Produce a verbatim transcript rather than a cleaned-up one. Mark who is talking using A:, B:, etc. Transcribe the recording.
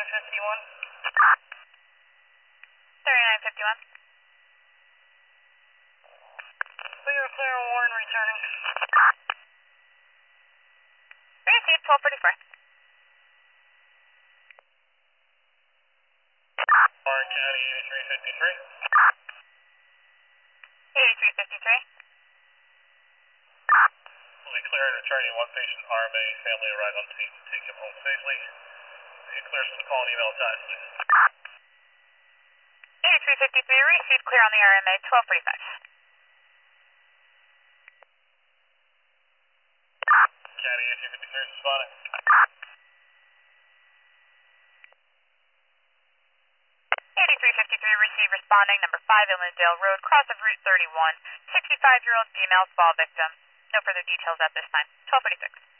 A: thirty-nine fifty-one.
B: thirty-nine fifty-one.
A: We are clear on Warren returning.
B: Received, twelve forty-four.
A: Warren County eighty-three fifty-three.
B: eighty-three fifty-three.
A: We'll be clear and returning one patient R M A. Family arrived on scene to take him home safely. If clears from the call and email attached, please.
B: eighty-three fifty-three, received clear on the R M A, twelve forty-five.
A: County eighty-three fifty-three responding.
B: eighty-three fifty-three, received responding, number five Illinoisdale Road, cross of Route thirty-one, sixty-five-year-old female fall victim. No further details at this time, twelve forty-six.